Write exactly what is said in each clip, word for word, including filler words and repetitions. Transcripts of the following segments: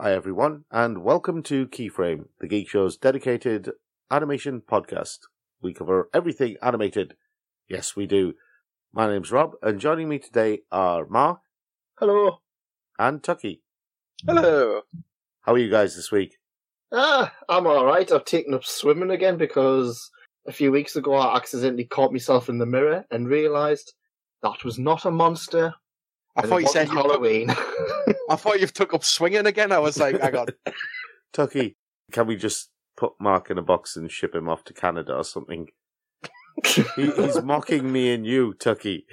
Hi everyone, and welcome to Keyframe, the Geek Show's dedicated animation podcast. We cover everything animated. Yes, we do. My name's Rob, and joining me today are Mark. Hello. And Tucky. Hello. How are you guys this week? Ah, I'm alright. I've taken up swimming again because a few weeks ago I accidentally caught myself in the mirror and realised that was not a monster. I thought you said Halloween. Took, I thought you've took up swinging again. I was like, hang on. Tucky, can we just put Mark in a box and ship him off to Canada or something? he, he's mocking me and you, Tucky.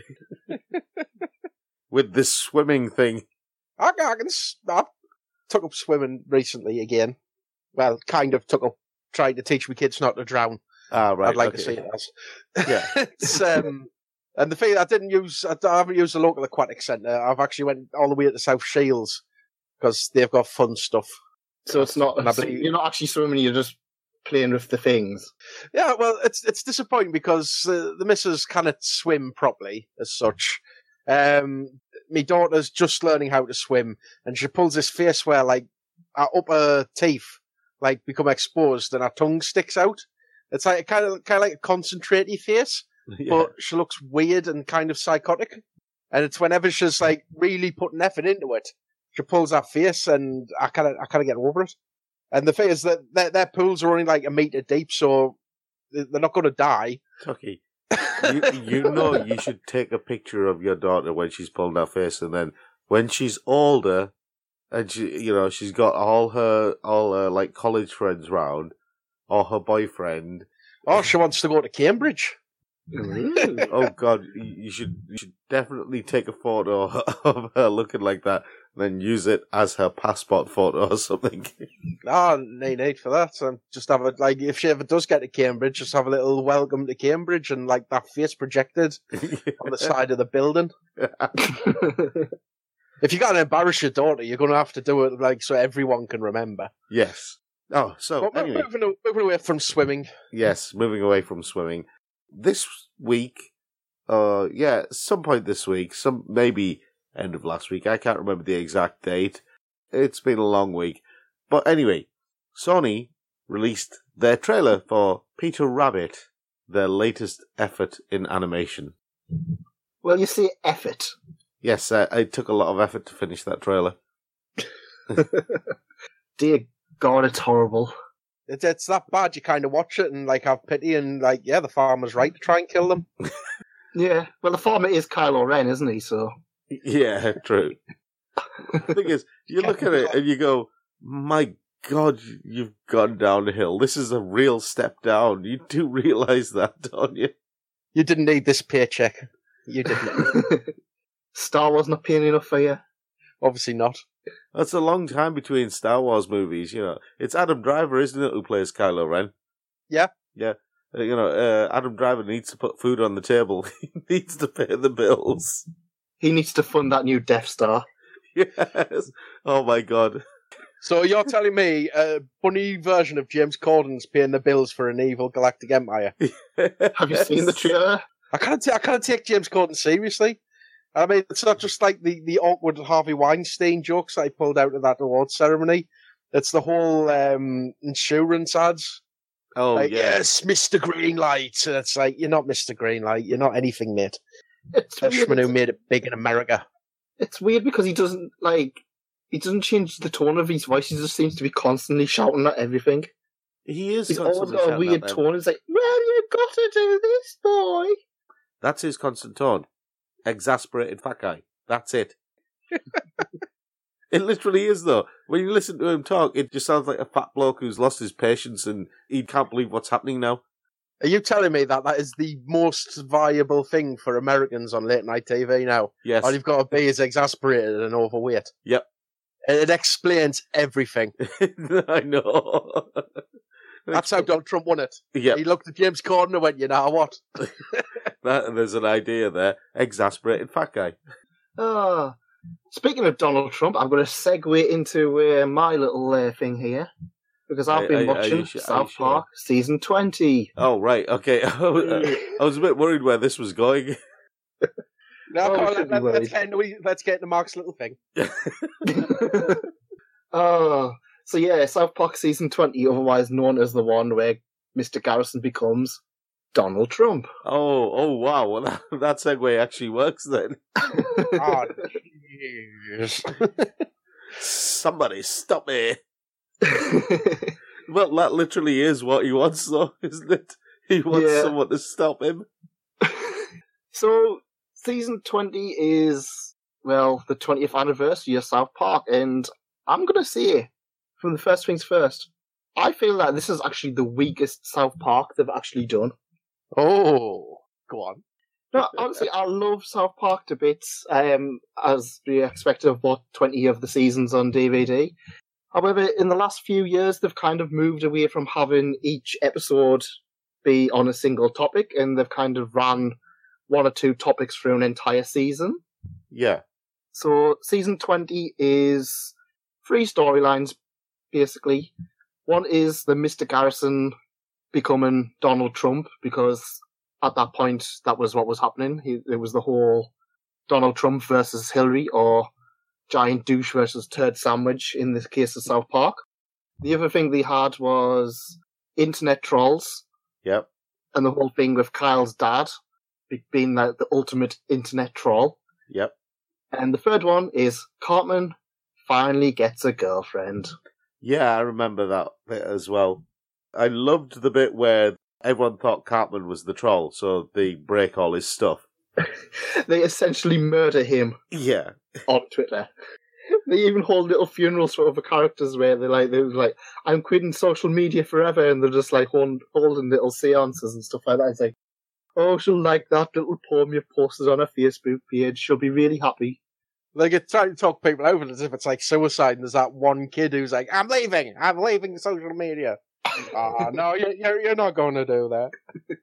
With this swimming thing. I, I, can, I took up swimming recently again. Well, kind of took up trying to teach my kids not to drown. Ah, right. I'd like okay. to see it as. Yeah. it's, um, and the thing, I didn't use, I haven't used the local aquatic centre. I've actually went all the way to South Shields because they've got fun stuff. So it's not, so believe, you're not actually swimming, you're just playing with the things. Yeah, well, it's it's disappointing because uh, the missus cannot swim properly as such. Um, my daughter's just learning how to swim, and she pulls this face where, like, our upper teeth, like, become exposed and our tongue sticks out. It's like kind of kind of like a concentrated face, yeah. But she looks weird and kind of psychotic. And it's whenever she's like really putting effort into it, she pulls that face, and I kind of I kind of get over it. And the thing is that their, their pools are only like a meter deep, so they're not going to die. Tucky, you, you know you should take a picture of your daughter when she's pulled her face, and then when she's older, and she, you know, she's got all her all her like college friends round, or her boyfriend. Oh, she wants to go to Cambridge. Oh God, you should you should definitely take a photo of her looking like that, and then use it as her passport photo or something. Ah, oh, no need for that. So just have it like if she ever does get to Cambridge, just have a little welcome to Cambridge and like that face projected on the side of the building. If you're going to embarrass your daughter, you're going to have to do it like so everyone can remember. Yes. Oh, so but anyway, moving, moving away from swimming. Yes, moving away from swimming. This week, uh, yeah, some point this week, some maybe end of last week. I can't remember the exact date. It's been a long week, but anyway, Sony released their trailer for Peter Rabbit, their latest effort in animation. Well, you see, effort. Yes, uh, it took a lot of effort to finish that trailer. Dear God, it's horrible. It's, it's that bad you kind of watch it and like have pity and like, yeah, the farmer's right to try and kill them. Yeah, well, the farmer is Kylo Ren, isn't he? So yeah, true. The thing is, you look at it and you go, my God, you've gone downhill. This is a real step down. You do realise that, don't you? You didn't need this paycheck. You didn't. Star Wars not paying enough for you? Obviously not. That's a long time between Star Wars movies, you know. It's Adam Driver, isn't it, who plays Kylo Ren? Yeah. Yeah. Uh, you know, uh, Adam Driver needs to put food on the table. He needs to pay the bills. He needs to fund that new Death Star. Yes. Oh, my God. So you're telling me a funny version of James Corden's paying the bills for an evil galactic empire? Have you seen the trailer? I can't, t- I can't take James Corden seriously. I mean, it's not just like the, the awkward Harvey Weinstein jokes I pulled out of that awards ceremony. It's the whole um, insurance ads. Oh, like, yeah. Yes, Mister Greenlight. And it's like, you're not Mister Greenlight. You're not anything, mate. It's Freshman who made it big in America. It's weird because he doesn't, like, he doesn't change the tone of his voice. He just seems to be constantly shouting at everything. He is He's always constantly got a weird tone. It's like, well, you've got to do this, boy. That's his constant tone. Exasperated fat guy. That's it. It literally is, though. When you listen to him talk, it just sounds like a fat bloke who's lost his patience and he can't believe what's happening now. Are you telling me that that is the most viable thing for Americans on late night T V now? Yes. All you've got to be is exasperated and overweight. Yep. It explains everything. I know. That's how Donald Trump won it. Yep. He looked at James Corden and went, you know what? That, there's an idea there. Exasperated fat guy. Oh. Speaking of Donald Trump, I'm going to segue into uh, my little uh, thing here. Because I've been are, are watching sure, South sure? Park Season twenty. Oh, right. Okay. I was a bit worried where this was going. No, Oh, come on, shouldn't let, be let's, worried. get into, let's get into Mark's little thing. Oh, so yeah, South Park season twenty, otherwise known as the one where Mister Garrison becomes Donald Trump. Oh, oh, wow. Well, that, that segue actually works then. Oh, jeez. Somebody stop me. Well, that literally is what he wants, though, isn't it? He wants Yeah. someone to stop him. So, season twenty is, well, the twentieth anniversary of South Park, and I'm going to say, from the first things first, I feel that this is actually the weakest South Park they've actually done. Oh, go on. No, honestly, I love South Park to bits, um, as we expected of what, twenty of the seasons on D V D. However, in the last few years, they've kind of moved away from having each episode be on a single topic, and they've kind of ran one or two topics through an entire season. Yeah. So, season twenty is three storylines, basically. One is the Mister Garrison becoming Donald Trump, because at that point, that was what was happening. He, it was the whole Donald Trump versus Hillary, or giant douche versus turd sandwich in the case of South Park. The other thing they had was internet trolls, Yep. and the whole thing with Kyle's dad be- being the, the ultimate internet troll. Yep. And the third one is Cartman finally gets a girlfriend. Yeah, I remember that bit as well. I loved the bit where everyone thought Cartman was the troll, so they break all his stuff. They essentially murder him Yeah. on Twitter. They even hold little funerals for other characters where they're like, they're like, I'm quitting social media forever, and they're just like hold, holding little seances and stuff like that. It's like, oh, she'll like that little poem you posted on her Facebook page. She'll be really happy. They get trying to talk people over as if it's like suicide, and there's that one kid who's like, I'm leaving, I'm leaving social media. Ah, no, you're, you're you're not going to do that.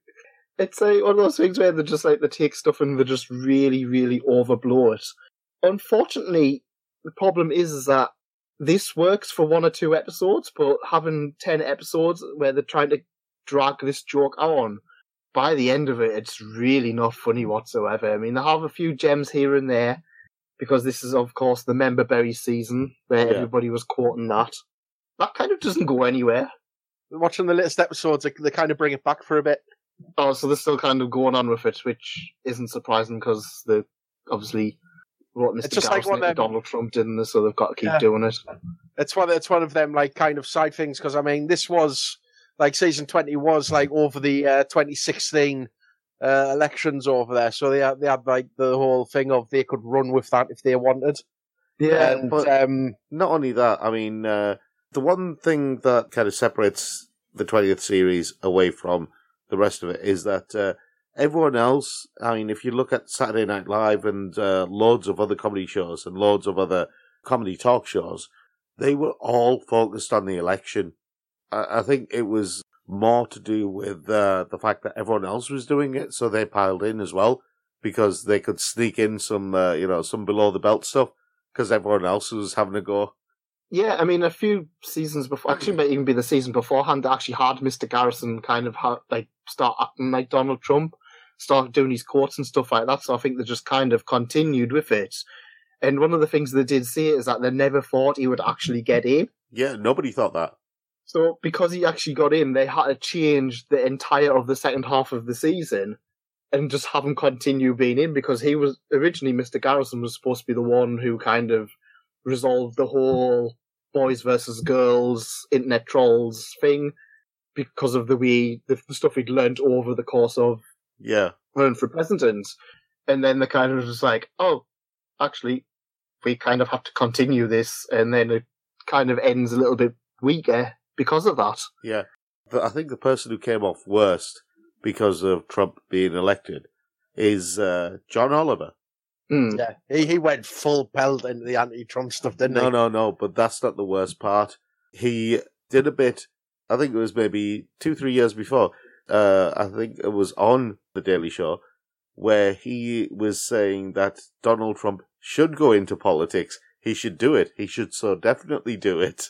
It's like one of those things where they just like, they take stuff and they just really, really overblow it. Unfortunately, the problem is, is that this works for one or two episodes, but having ten episodes where they're trying to drag this joke on, by the end of it, it's really not funny whatsoever. I mean, they have a few gems here and there, because this is, of course, the Member Berry season, where Yeah. everybody was quoting that. That kind of doesn't go anywhere. Watching the latest episodes, they, they kind of bring it back for a bit. Oh, so they're still kind of going on with it, which isn't surprising, because they obviously wrote Mister It's just like Garrison one into of them- Donald Trump, didn't they? So they've got to keep Yeah. doing it. It's one. It's one of them like kind of side things, because I mean, this was like season twenty was like over the uh, twenty sixteen uh, elections over there, so they had they had like the whole thing of they could run with that if they wanted. Yeah, and but- um, Not only that, I mean, uh, the one thing that kind of separates the twentieth series away from the rest of it is that uh, everyone else, I mean, if you look at Saturday Night Live and uh, loads of other comedy shows and loads of other comedy talk shows, they were all focused on the election. I, I think it was more to do with uh, the fact that everyone else was doing it, so they piled in as well, because they could sneak in some, uh, you know, some below the belt stuff, because everyone else was having a go. yeah. I mean, a few seasons before, actually, it might even be the season beforehand, they actually had Mister Garrison kind of ha- like start acting like Donald Trump, start doing his quotes and stuff like that. So I think they just kind of continued with it. And one of the things they did say is that they never thought he would actually get in. Yeah, nobody thought that. So because he actually got in, they had to change the entire of the second half of the season and just have him continue being in, because he was originally, Mister Garrison was supposed to be the one who kind of resolved the whole boys versus girls, internet trolls thing, because of the way, the, the stuff he'd learnt over the course of Yeah. running for president. And then they kind of just like, oh, actually, we kind of have to continue this, and then it kind of ends a little bit weaker because of that. Yeah. But I think the person who came off worst because of Trump being elected is uh, John Oliver. Mm. yeah, he he went full pelt into the anti-Trump stuff, didn't No, he? no, no, but that's not the worst part. He did a bit, I think it was maybe two, three years before, uh, I think it was on The Daily Show, where he was saying that Donald Trump should go into politics. He should do it. He should so definitely do it.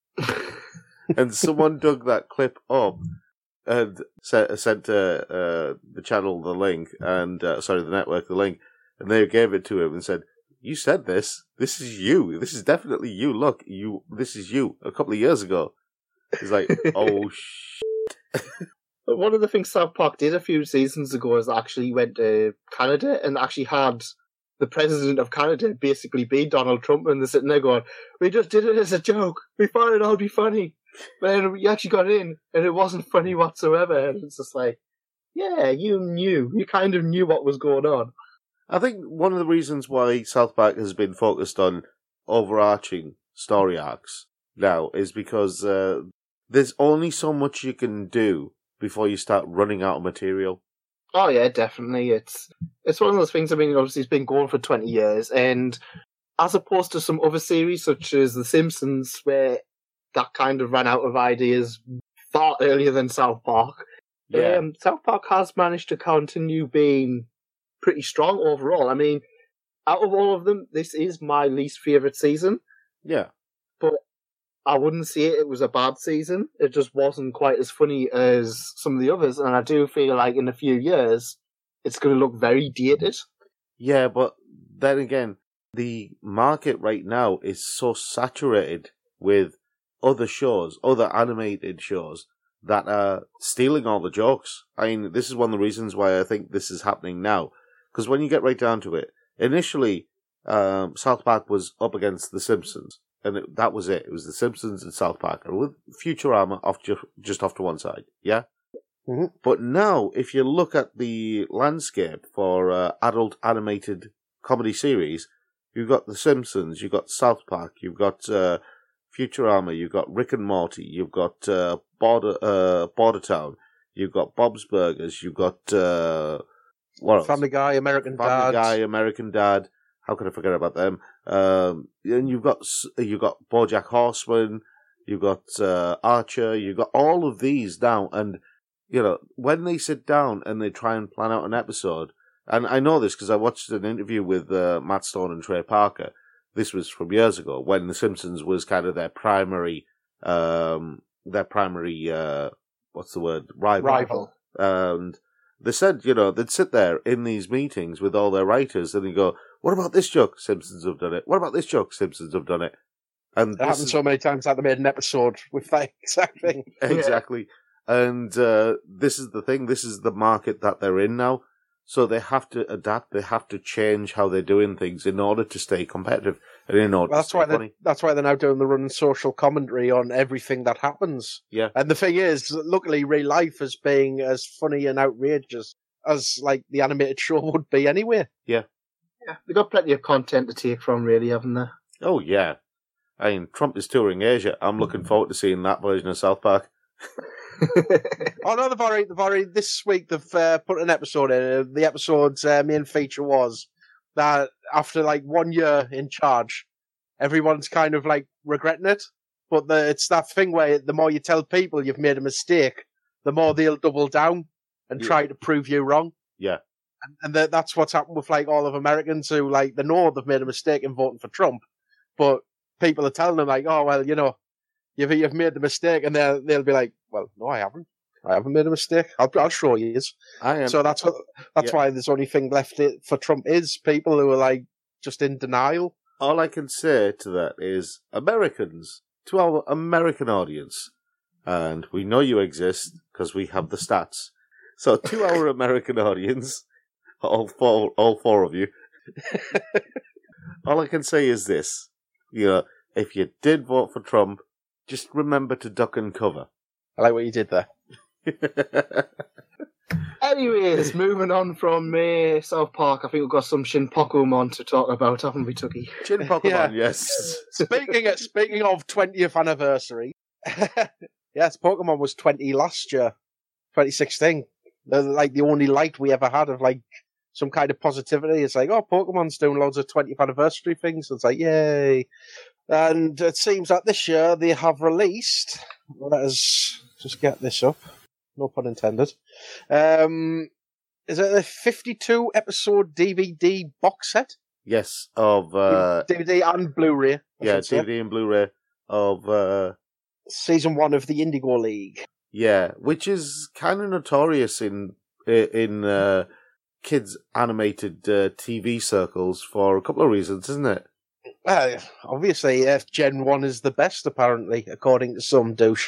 And someone dug that clip up and sent, sent uh, uh, the channel the link, and uh, sorry, the network the link, and they gave it to him and said, you said this. This is you. This is definitely you. Look, you. This is you. A couple of years ago. He's like, oh shit. But one of the things South Park did a few seasons ago is actually went to Canada and actually had the president of Canada basically be Donald Trump, and they're sitting there going, we just did it as a joke. We thought it'd all be funny. But then we actually got in, and it wasn't funny whatsoever. And it's just like, yeah, you knew. You kind of knew what was going on. I think one of the reasons why South Park has been focused on overarching story arcs now is because uh, there's only so much you can do before you start running out of material. Oh yeah, definitely. It's it's one of those things. I mean, obviously, it's been going for twenty years, and as opposed to some other series such as The Simpsons, where that kind of ran out of ideas far earlier than South Park, Yeah. um, South Park has managed to continue being pretty strong overall. I mean, out of all of them, this is my least favorite season. Yeah. But I wouldn't say it was a bad season. It just wasn't quite as funny as some of the others, and I do feel like in a few years it's going to look very dated. Yeah, but then again, the market right now is so saturated with other shows, other animated shows, that are stealing all the jokes. I mean, this is one of the reasons why I think this is happening now. Because when you get right down to it, initially, um, South Park was up against The Simpsons. And it, that was it. It was The Simpsons and South Park, and with Futurama off just, just off to one side. Yeah? Mm-hmm. But now, if you look at the landscape for uh, adult animated comedy series, you've got The Simpsons, you've got South Park, you've got uh, Futurama, you've got Rick and Morty, you've got uh, Border uh, Border Town, you've got Bob's Burgers, you've got uh, what else? Family Guy, American Family Dad. Guy, American Dad. How could I forget about them? Um, and you've got you've got BoJack Horseman, you've got uh, Archer, you've got all of these now, and you know when they sit down and they try and plan out an episode, and I know this because I watched an interview with uh, Matt Stone and Trey Parker. This was from years ago when The Simpsons was kind of their primary, um, their primary, uh, what's the word, rival. Rival. And they said, you know, they'd sit there in these meetings with all their writers and they go, what about this joke? Simpsons have done it. What about this joke? Simpsons have done it. And It happened is... so many times that they made an episode with that exact thing. Exactly. And uh, this is the thing. This is the market that they're in now. So they have to adapt. They have to change how they're doing things in order to stay competitive and in order Well, that's to why stay they funny. that's why they're now doing the running social commentary on everything that happens. Yeah. And the thing is, luckily, real life is being as funny and outrageous as like the animated show would be anyway. Yeah, they've got plenty of content to take from, really, haven't they? Oh, yeah. I mean, Trump is touring Asia. I'm looking forward to seeing that version of South Park. Oh no, they've already, they've already this week they've uh, put an episode in. The episode's uh, main feature was that after like one year in charge, everyone's kind of like regretting it. But the, it's that thing where the more you tell people you've made a mistake, the more they'll double down and Yeah. try to prove you wrong. Yeah. And, and that, that's what's happened with like all of Americans who like they know they've made a mistake in voting for Trump, but people are telling them like, oh well, you know, you've you've made the mistake, and they'll they'll be like, well, no, I haven't. I haven't made a mistake. I'll I'll show you. I am. So that's what that's Yeah. why there's only thing left it for Trump is people who are like just in denial. All I can say to that is Americans, to our American audience, and we know you exist because we have the stats. So to our American audience, all four, all four of you, all I can say is this: you know, if you did vote for Trump, just remember to duck and cover. I like what you did there. Anyways, moving on from uh, South Park, I think we've got some Shin Pokemon to talk about, haven't we, Tuggy? Chin Pokemon, Yeah. yes. Speaking of, speaking of twentieth anniversary, yes, Pokemon was twenty last year, twenty sixteen. They're like the only light we ever had of like some kind of positivity. It's like, oh, Pokemon's doing loads of twentieth anniversary things. It's like, yay. And it seems that this year they have released, let us just get this up, no pun intended, um, is it a fifty-two episode D V D box set? Yes, of, uh, D V D and Blu-ray. I yeah, should say. D V D and Blu-ray of, uh, Season one of the Indigo League. yeah, which is kind of notorious in in uh, kids animated uh, T V circles for a couple of reasons, isn't it? Well, obviously, uh, Gen one is the best, apparently, according to some douche.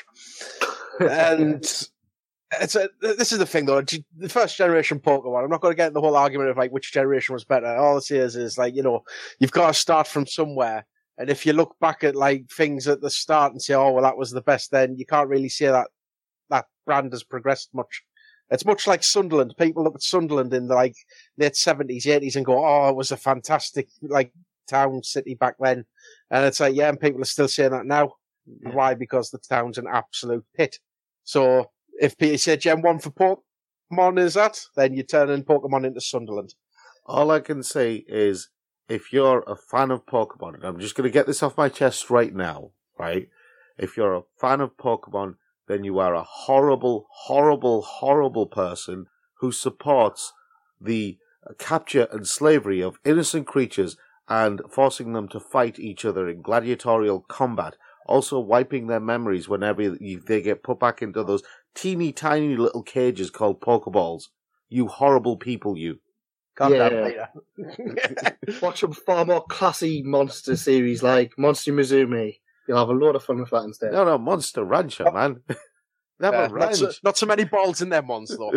And it's a, this is the thing, though. The first generation Pokemon, I'm not going to get in the whole argument of like which generation was better. All it is is like, you know, you've got to start from somewhere. And if you look back at like things at the start and say, oh, well, that was the best, then you can't really say that that brand has progressed much. It's much like Sunderland. People look at Sunderland in the like late seventies, eighties and go, oh, it was a fantastic like town, city back then. And it's like, yeah, and people are still saying that now. Yeah. Why? Because the town's an absolute pit. So if you say Gen one for Pokemon is that, then you turn in Pokemon into Sunderland. All I can say is, if you're a fan of Pokemon, and I'm just going to get this off my chest right now, right? If you're a fan of Pokemon, then you are a horrible, horrible, horrible person who supports the capture and slavery of innocent creatures and forcing them to fight each other in gladiatorial combat, also wiping their memories whenever you, they get put back into those teeny tiny little cages called Pokeballs. You horrible people, you. Calm yeah. down, Peter. Watch a far more classy monster series like Monster Mizumi. You'll have a lot of fun with that instead. No, no, Monster Rancher, man. They have uh, a ranch. Not so, not so many balls in their mons, though.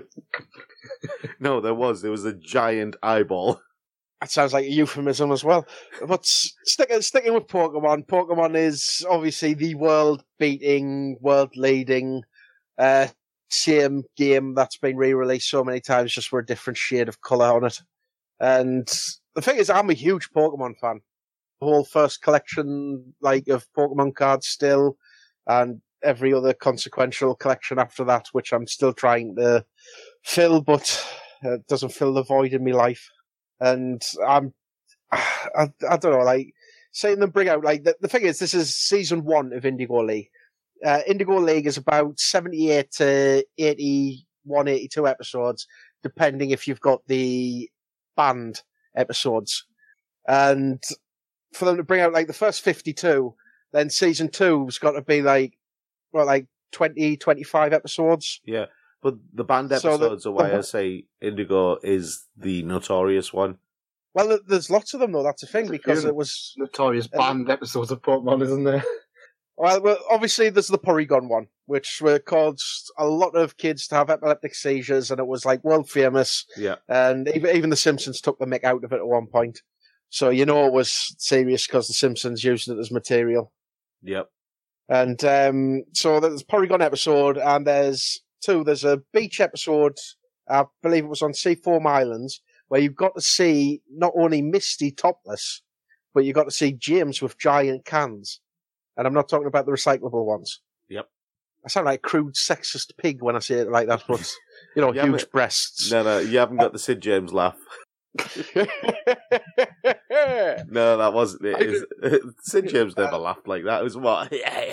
No, there was. There was a giant eyeball. That sounds like a euphemism as well. But sticking sticking with Pokemon, Pokemon is obviously the world-beating, world-leading, uh, same game that's been re-released so many times, just with a different shade of colour on it. And the thing is, I'm a huge Pokemon fan. The whole first collection, like, of Pokemon cards still, and every other consequential collection after that, which I'm still trying to fill, but it doesn't fill the void in my life. And I'm, I, I don't know, like, seeing them bring out, like, the, the thing is, this is season one of Indigo League. Uh, Indigo League is about seventy-eight to eighty-one, eighty-two episodes, depending if you've got the banned episodes. And for them to bring out, like, the first fifty-two, then season two's got to be, like, well, like, twenty, twenty-five episodes. Yeah. But the banned episodes so the, are why I say Indigo is the notorious one. Well, there's lots of them, though. That's the thing, because it was... Notorious banned uh, episodes of Pokemon, isn't there? Well, well, obviously, there's the Porygon one, which caused a lot of kids to have epileptic seizures, and it was, like, world famous. Yeah. And even, even The Simpsons took the mick out of it at one point. So you know it was serious because The Simpsons used it as material. Yep. And um, so there's a Porygon episode, and there's... Two, there's a beach episode, I believe it was on C Foam Islands, where you've got to see not only Misty topless, but you've got to see James with giant cans. And I'm not talking about the recyclable ones. Yep. I sound like a crude sexist pig when I say it like that, but, you know, you huge breasts. No, no, you haven't got the Sid James laugh. No, that wasn't it. It Sid James never laughed like that. It was what?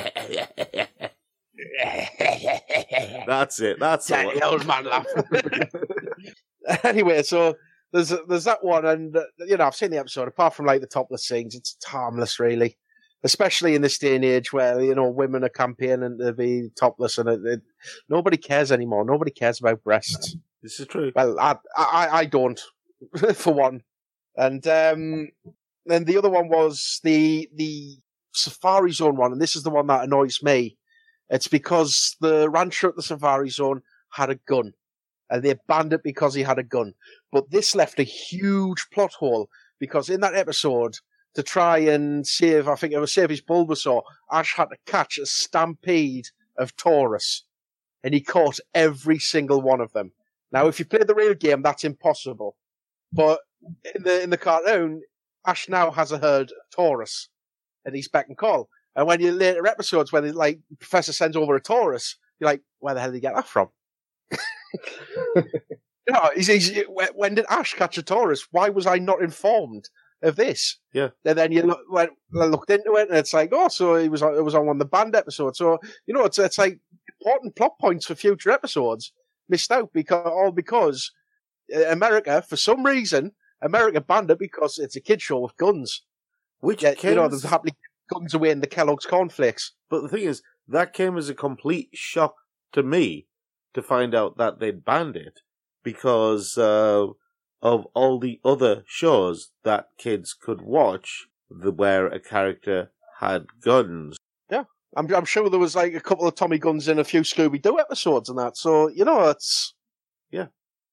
That's it. That's the old man laugh. Anyway, so there's there's that one, and uh, you know I've seen the episode. Apart from like the topless scenes, it's harmless, really. Especially in this day and age where you know women are campaigning to be topless, and it, it, nobody cares anymore. Nobody cares about breasts. This is true. Well, I I, I don't, for one. And um, then the other one was the the Safari Zone one, and this is the one that annoys me. It's because the rancher at the Safari Zone had a gun, and they banned it because he had a gun. But this left a huge plot hole, because in that episode, to try and save, I think it was save his Bulbasaur, Ash had to catch a stampede of Taurus, and he caught every single one of them. Now, if you play the real game, that's impossible. But in the in the cartoon, Ash now has a herd of Taurus, and he's beck and call. And when you later episodes, when it, like Professor sends over a Taurus, you're like, where the hell did he get that from? you know, he's, he's, when did Ash catch a Taurus? Why was I not informed of this? Yeah. And then you look, went, looked into it, and it's like, oh, so he was on, it was on one of the banned episodes. So you know, it's it's like important plot points for future episodes missed out because all because America, for some reason, America banned it because it's a kid show with guns. Which yeah, came you know, there's happily guns away in the Kellogg's cornflakes. But the thing is, that came as a complete shock to me to find out that they'd banned it, because uh, of all the other shows that kids could watch the, where a character had guns. Yeah, I'm, I'm sure there was like a couple of Tommy guns in a few Scooby-Doo episodes and that. So, you know, it's... Yeah.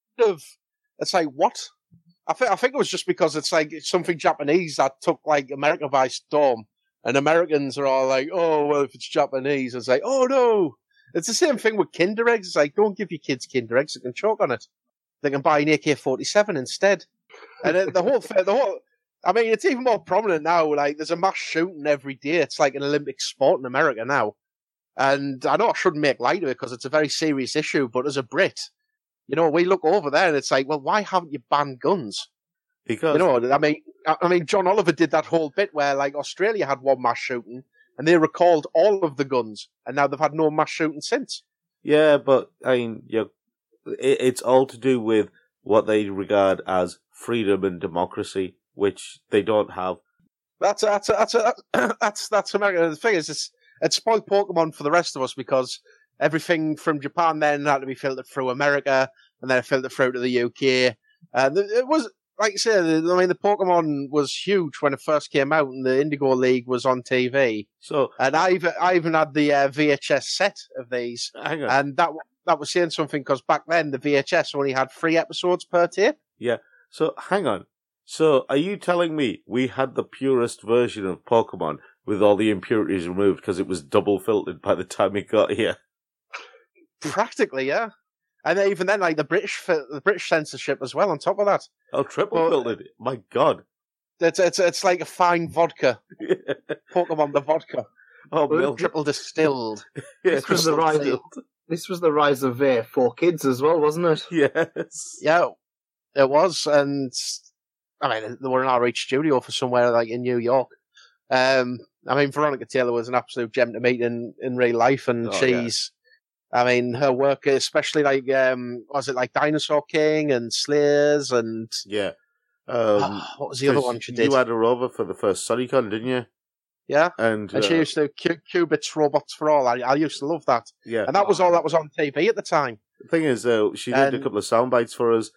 It's like, what? I think I think it was just because it's like something Japanese that took like America by storm, and Americans are all like, "Oh, well, if it's Japanese," it's like, "Oh no!" It's the same thing with Kinder eggs. It's like, don't give your kids Kinder eggs; they can choke on it. They can buy an A K forty-seven instead. And it, the whole, the whole, I mean, it's even more prominent now. Like, there's a mass shooting every day. It's like an Olympic sport in America now. And I know I shouldn't make light of it because it's a very serious issue, but as a Brit, you know, we look over there and it's like, well, why haven't you banned guns? Because, you know, I mean, I mean, John Oliver did that whole bit where, like, Australia had one mass shooting and they recalled all of the guns, and now they've had no mass shooting since. Yeah, but I mean, you know, it, it's all to do with what they regard as freedom and democracy, which they don't have. That's that's that's that's that's, that's America. The thing is, it's it spoiled Pokemon for the rest of us because everything from Japan then had to be filtered through America, and then filtered through to the U K. And it was, like you said, I mean, the Pokemon was huge when it first came out, and the Indigo League was on T V. So, and I even I even had the uh, V H S set of these, hang on. and that that was saying something because back then the V H S only had three episodes per tape. Yeah. So hang on. So are you telling me we had the purest version of Pokemon with all the impurities removed because it was double filtered by the time it got here? Practically, yeah. And then even then, like the British, the British censorship as well. On top of that, oh, triple well, filtered! My God, it's it's it's like a fine vodka. Pokemon the vodka. Oh, milk. Triple distilled. Yeah, this was the rise. Of, this was the rise of uh, four kids as well, wasn't it? Yes. Yeah, it was, and I mean they were in our H studio for somewhere like in New York. Um, I mean Veronica Taylor was an absolute gem to meet in in real life, and oh, she's. Yeah. I mean, her work, especially like, um, was it like Dinosaur King and Slayers and... Yeah. Um, oh, what was the other one she did? You had her over for the first SunnyCon, didn't you? Yeah. And, and she uh, used to Q- Qubits Robots for All. I, I used to love that. Yeah. And that was all that was on T V at the time. The thing is, uh, she did and, a couple of sound bites for us,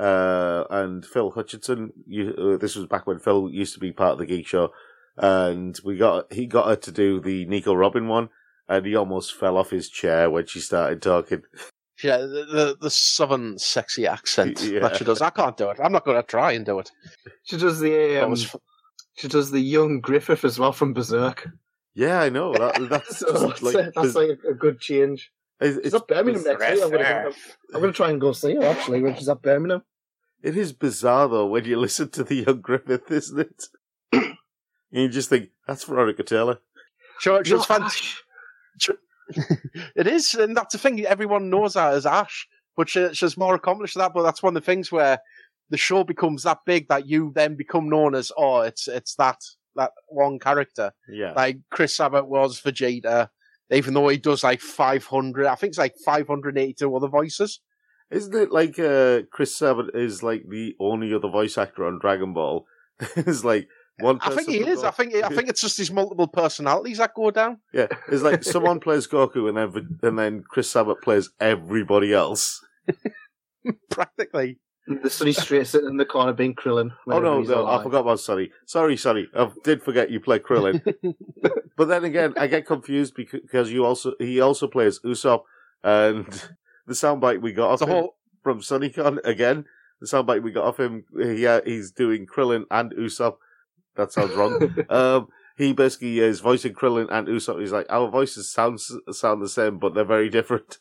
uh, and Phil Hutchinson, you, uh, this was back when Phil used to be part of the Geek Show, and we got, he got her to do the Nico Robin one. And he almost fell off his chair when she started talking. Yeah, the the, the southern sexy accent yeah. that she does. I can't do it. I'm not going to try and do it. She does the um, f- she does the young Griffith as well from Berserk. Yeah, I know. That, that's so just that's, like, a, that's like a good change. It's, she's at Birmingham next week. I'm going to I'm going to try and go see her actually when she's at Birmingham. It is bizarre though when you listen to the young Griffith, isn't it? And you just think that's Veronica Taylor. Sure, she was fantastic. It is, and that's the thing. Everyone knows her as Ash, but she, she's more accomplished than that. But that's one of the things where the show becomes that big that you then become known as, oh, it's it's that that one character. Yeah, like Chris Sabat was Vegeta, even though he does like five hundred. I think it's like five hundred eighty-two other voices. Isn't it like uh, Chris Sabat is like the only other voice actor on Dragon Ball? It's like. One I think he is. I think I think it's just his multiple personalities that go down. Yeah, it's like someone plays Goku and then and then Chris Sabat plays everybody else. Practically. The Sunny straight sitting in the corner being Krillin. Oh no, no, alive. I forgot about Sunny. Sorry, Sunny. I did forget you play Krillin. But then again, I get confused because you also he also plays Usopp, and the soundbite we got off him whole... from SunnyCon again. The soundbite we got off him, he, uh, he's doing Krillin and Usopp. That sounds wrong. um, he basically is voicing Krillin and Usopp. He's like, our voices sound sound the same, but they're very different.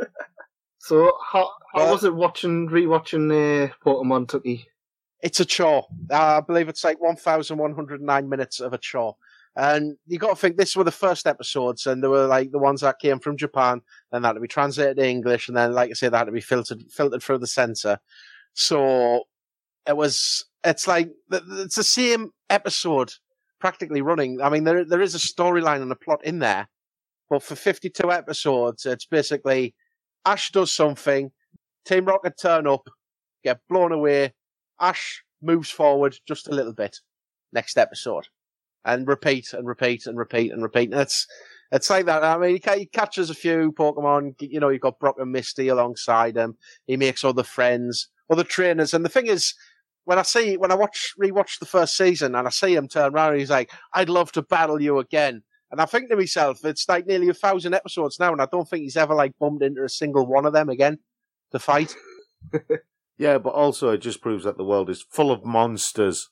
So, how how uh, was it watching rewatching uh, Pokemon Tucky? It's a chore. Uh, I believe it's like one thousand one hundred nine minutes of a chore. And you got to think this were the first episodes, and they were like the ones that came from Japan, and that had to be translated to English, and then, like I said, that had to be filtered filtered through the censor. So it was. It's like it's the same episode practically running. I mean, there there is a storyline and a plot in there, but for fifty-two episodes, it's basically Ash does something, Team Rocket turn up, get blown away, Ash moves forward just a little bit, next episode, and repeat and repeat and repeat and repeat. And it's it's like that. I mean, he, he catches a few Pokemon. You know, you've got Brock and Misty alongside him. He makes other friends. other trainers. And the thing is, when I see, when I watch, rewatch the first season and I see him turn around and he's like, I'd love to battle you again. And I think to myself, it's like nearly a thousand episodes now, and I don't think he's ever like bumped into a single one of them again to fight. Yeah, but also it just proves that the world is full of monsters.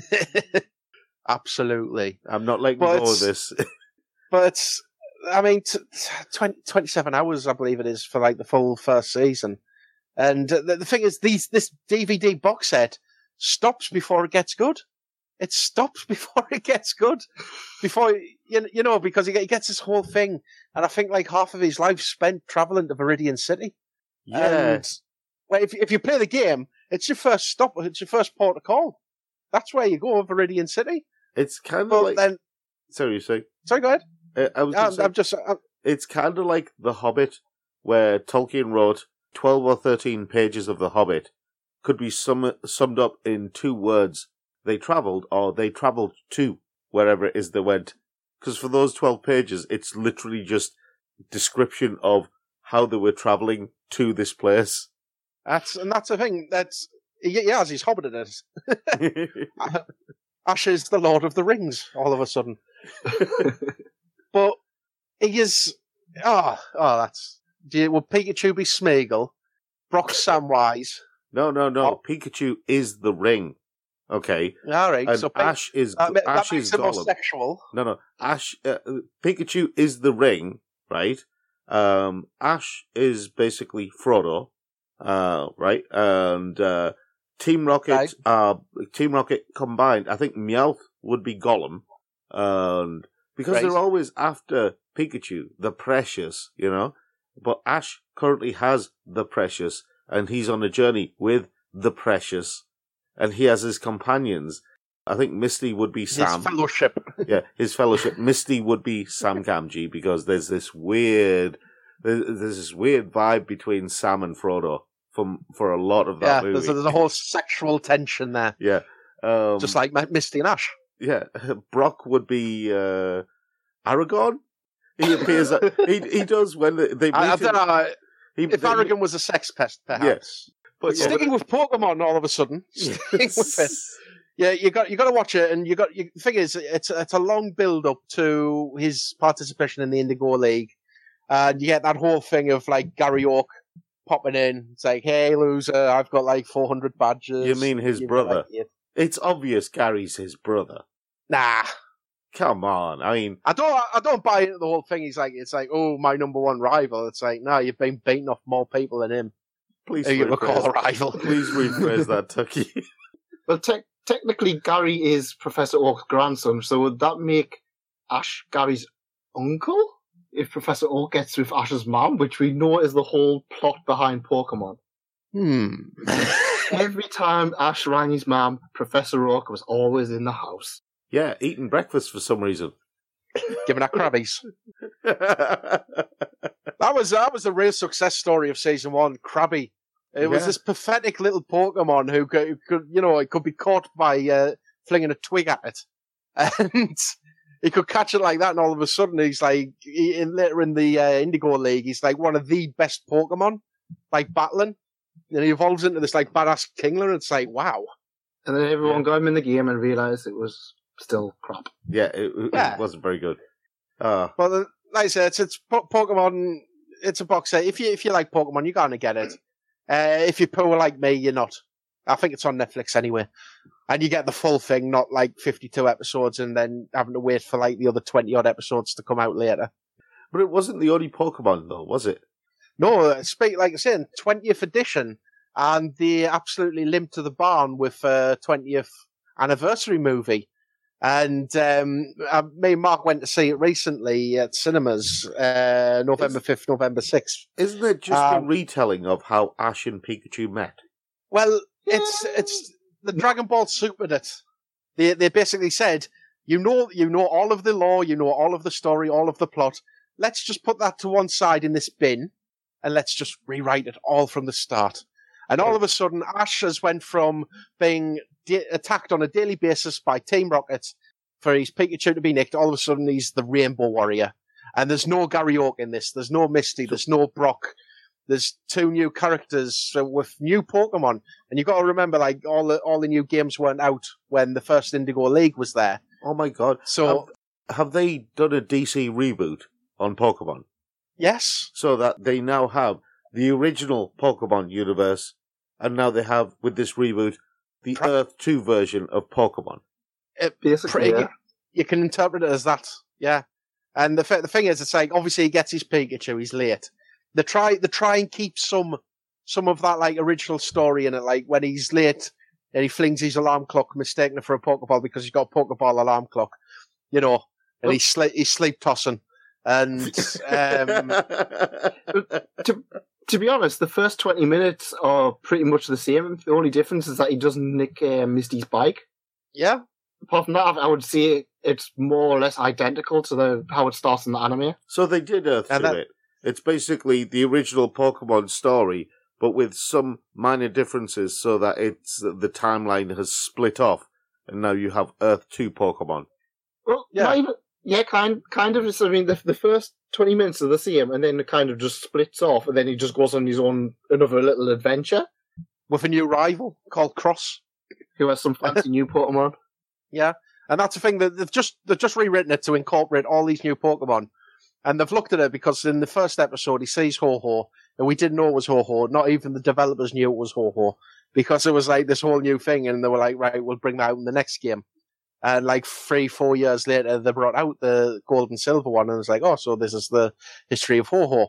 Absolutely. I'm not letting But go of it's- this. But it's, I mean, t- t- twenty, twenty-seven hours, I believe it is, for like the full first season. And uh, the, the thing is, these this D V D box set stops before it gets good. It stops before it gets good. Before, you, you know, because he, he gets this whole thing. And I think like half of his life spent traveling to Viridian City. Yeah. And well, if, if you play the game, it's your first stop. It's your first port of call. That's where you go, Viridian City. It's kind of But like... then, Sorry, you say? sorry, go ahead. Uh, I was gonna I'm, say, I'm just, I'm, it's kind of like The Hobbit, where Tolkien wrote twelve or thirteen pages of The Hobbit, could be sum- summed up in two words. They travelled, or they travelled to wherever it is they went. Because for those twelve pages, it's literally just description of how they were travelling to this place. That's and that's the thing. That's he, he has his Hobbit in it. Ash is the Lord of the Rings. All of a sudden, but he is. Oh, oh, that's. Do you, will Pikachu be Smeagol? Brock Samwise. no, no, no. Oh. Pikachu is the ring. Okay. All right. And so Pi- Ash is uh, that Ash makes is it more Gollum. sexual. No, no. Ash, uh, Pikachu is the ring, right? Um, Ash is basically Frodo, uh, right? And uh, Team Rocket, Right. uh, Team Rocket combined, I think Meowth would be Gollum, and because Right. they're always after Pikachu, the precious, you know. But Ash currently has the precious, and he's on a journey with the precious, and he has his companions. I think Misty would be Sam. His fellowship. Yeah, his fellowship. Misty would be Sam Gamgee because there's this weird, there's, there's this weird vibe between Sam and Frodo from for a lot of Yeah, that movie. there's a, there's a whole sexual tension there, Yeah, um, just like Mi- Misty and Ash. yeah. Brock would be uh, Aragorn. He appears. At, he he does when they, they meet. I, I him, don't know he, if they- Aragorn was a sex pest, perhaps. but yeah, Sticking with Pokemon, all of a sudden, sticking with it. Yeah, you got you got to watch it, and you got you, the thing is, it's it's a long build up to his participation in the Indigo League, and you get that whole thing of like Gary Oak popping in, it's like, "Hey, loser, I've got like four hundred badges." You mean his You've brother? got, like, yeah. It's obvious Gary's his brother. Nah, Come on, I mean, I don't I don't buy into the whole thing. He's like, it's like, oh, my number one rival. It's like, no, you've been beating off more people than him. please Who you would call a rephrase, rival? please rephrase that, Tucky. Well, te- technically, Gary is Professor Oak's grandson, so would that make Ash Gary's uncle? If Professor Oak gets with Ash's mom, which we know is the whole plot behind Pokemon. Hmm. Every time Ash rang his mom, Professor Oak was always in the house. Yeah, eating breakfast for some reason. Giving out crabbies. That was that was the real success story of season one. Krabby. It was Yeah. this pathetic little Pokemon who could, who could, you know, it could be caught by uh, flinging a twig at it, and he could catch it like that. And all of a sudden, he's like, he, in later in the uh, Indigo League, he's like one of the best Pokemon, like battling. And he evolves into this like badass Kingler. And it's like, wow. And then everyone Yeah. got him in the game and realised it was still crap. Yeah, it, it Yeah. wasn't very good. Uh, Well, the- like I said, it's, it's po- Pokemon. It's a box set. If you if you like Pokemon, you're gonna get it. Uh, if you're poor like me, you're not. I think it's on Netflix anyway, and you get the full thing, not like fifty-two episodes and then having to wait for like the other twenty odd episodes to come out later. but it wasn't the only Pokemon, though, was it? No, uh, speak like I said, twentieth edition, and they absolutely limped to the barn with a twentieth anniversary movie. And um, uh, me and Mark went to see it recently at cinemas, uh, November fifth, November sixth. Isn't it just Um, a retelling of how Ash and Pikachu met? Well, it's it's the Dragon Ball Super in it. They they basically said, you know you know all of the lore, you know all of the story, all of the plot. Let's just put that to one side in this bin, and let's just rewrite it all from the start. And all of a sudden, Ash has went from being da- attacked on a daily basis by Team Rocket for his Pikachu to be nicked. All of a sudden, he's the Rainbow Warrior. And there's no Gary Oak in this. There's no Misty. There's no Brock. there's two new characters uh, with new Pokemon, and you've got to remember, like all the all the new games weren't out when the first Indigo League was there. Oh my god! So have, have they done a D C reboot on Pokemon? Yes. So that they now have the original Pokemon universe, and now they have, with this reboot, the Pra- Earth two version of Pokemon. It, Basically, you, yeah. you can interpret it as that, yeah. And the the thing is, it's like obviously he gets his Pikachu, he's late. They try they try and keep some some of that like original story in it, like when he's late and he flings his alarm clock, mistaking it for a Pokeball because he's got a Pokeball alarm clock, you know, and Well, he's sli- he's sleep tossing, and um, to to be honest, the first twenty minutes are pretty much the same. The only difference is that he doesn't nick uh, Misty's bike. yeah, Apart from that, I would say it's more or less identical to the how it starts in the anime. So they did Earth And to that- it. It's basically the original Pokemon story, but with some minor differences so that it's the timeline has split off, and now you have Earth two Pokemon. Well, Yeah. not even, yeah, kind kind of. I mean, the the first twenty minutes are the same, and then it kind of just splits off, and then he just goes on his own another little adventure. with a new rival called Cross. Who has some fancy new Pokemon? Yeah, and that's the thing that they've just they've just rewritten it to incorporate all these new Pokemon, and they've looked at it because in the first episode he sees Ho-Ho, and we didn't know it was Ho-Ho. Not even the developers knew it was Ho-Ho because it was like this whole new thing, and they were like, right, we'll bring that out in the next game. And like three, four years later, they brought out the Gold and Silver one, and it's like, oh, so this is the history of Ho-Ho,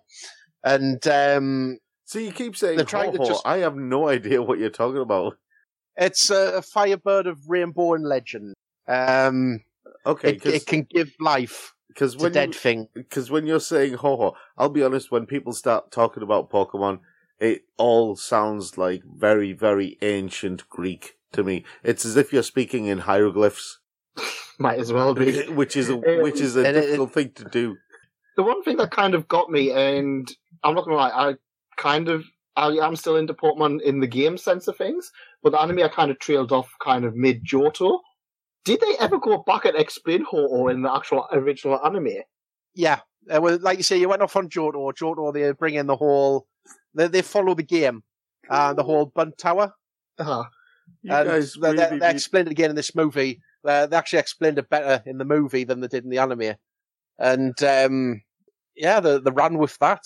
and um, So you keep saying They're trying to Ho-Ho. just- I have no idea what you're talking about. it's a, a Firebird of Rainbow and Legend. Um, Okay, it, it can give life because to when dead you, thing. Because when you're saying Ho-Ho, I'll be honest, when people start talking about Pokemon, it all sounds like very, very ancient Greek to me. It's as if you're speaking in hieroglyphs, Might as well be. which is a, Um, which is a and it- difficult thing to do. The one thing that kind of got me, and I'm not gonna lie, I kind of I am still into Pokemon in the game sense of things, but the anime I kind of trailed off kind of mid Johto. Did they ever go back and explain Ho-Oh in the actual original anime? Yeah, uh, well, like you say, you went off on Johto. Johto, they bring in the whole, they, they follow the game, uh, the whole Bunt Tower. Uh-huh. You and guys they, really they, they need- explained it again in this movie. Uh, they actually explained it better in the movie than they did in the anime. And um, yeah, they, they ran with that.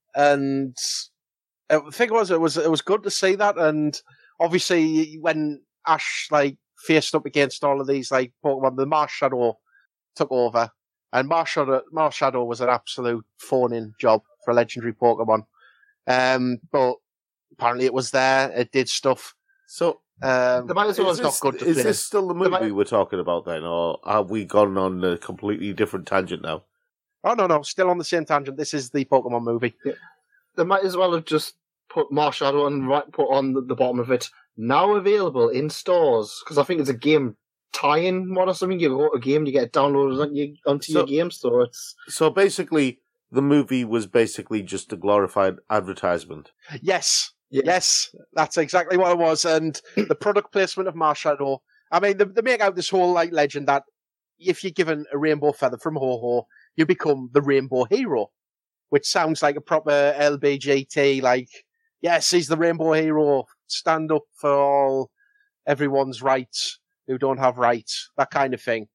And uh, the thing was, it was it was good to see that. And obviously, when Ash like faced up against all of these like Pokemon, the Marshadow took over, and Marshadow, Marshadow was an absolute phone-in job for a legendary Pokemon. Um, but apparently, it was there. It did stuff. So, Um, They might as well is it's not this, good to is play. this still the They movie might- we're talking about then, or have we gone on a completely different tangent now? Oh, no, no, still on the same tangent. This is the Pokemon movie. They might as well have just put Marshadow and right, put on the, the bottom of it, now available in stores, because I think it's a game tie-in mod or something. You go to a game and you get it downloaded on your, onto So- your game store. It's So basically, the movie was basically just a glorified advertisement. Yes, Yeah. yes, that's exactly what it was. And the product placement of Marshadow. I mean, they, they make out this whole like legend that if you're given a rainbow feather from Ho-Ho, you become the rainbow hero, which sounds like a proper L B G T. Like, yes, he's the rainbow hero. Stand up for all everyone's rights who don't have rights, that kind of thing.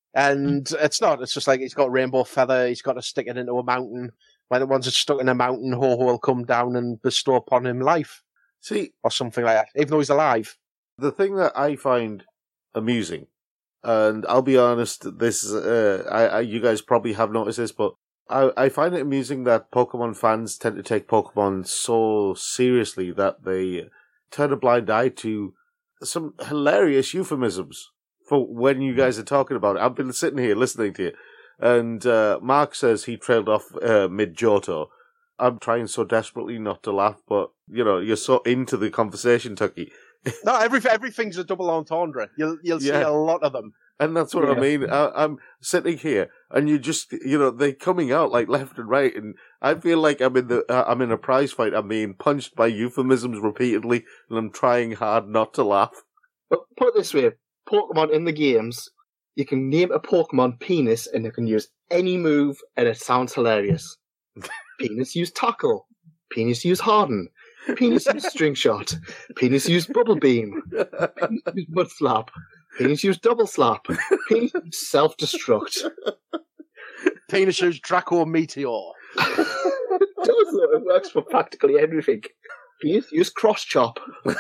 And it's not. It's just like he's got a rainbow feather. He's got to stick it into a mountain. When once it's stuck in a mountain, Ho-Ho will come down and bestow upon him life See, or something like that, even though he's alive. the thing that I find amusing, and I'll be honest, this uh, I, I you guys probably have noticed this, but I, I find it amusing that Pokemon fans tend to take Pokemon so seriously that they turn a blind eye to some hilarious euphemisms for when you guys are talking about it. I've been sitting here listening to you, and uh, Mark says he trailed off uh, mid Johto. I'm trying so desperately not to laugh, but you know you're so into the conversation, Tucky. No, every, everything's a double entendre. You'll you'll see Yeah. a lot of them. And that's what I Yeah. mean. I, I'm sitting here, and you just, you know, they're coming out like left and right, and I feel like I'm in the, uh, I'm in a prize fight. I'm being punched by euphemisms repeatedly, and I'm trying hard not to laugh. but put it this way: Pokemon in the games, you can name a Pokemon Penis, and you can use any move, and it sounds hilarious. Penis use tackle. Penis use Harden. Penis use String Shot. Penis use Bubble Beam. Penis use Mud Slap. Penis use Double Slap. Penis use Self Destruct. Penis use Draco Meteor. It does though. It works for practically everything. Penis use Cross Chop.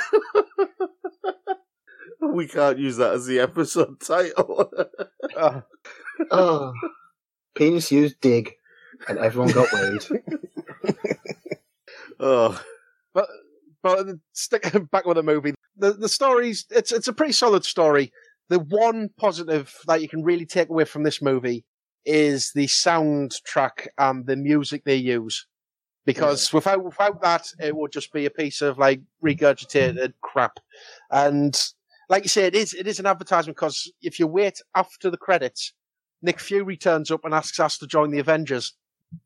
We can't use that as the episode title. uh, Oh. Penis use Dig. And everyone got weighed. Oh. But but sticking back with the movie, the the story's it's it's a pretty solid story. The one positive that you can really take away from this movie is the soundtrack and the music they use, because yeah. without without that, it would just be a piece of like regurgitated crap. And like you say, it is it is an advertisement, because if you wait after the credits, Nick Fury turns up and asks us to join the Avengers.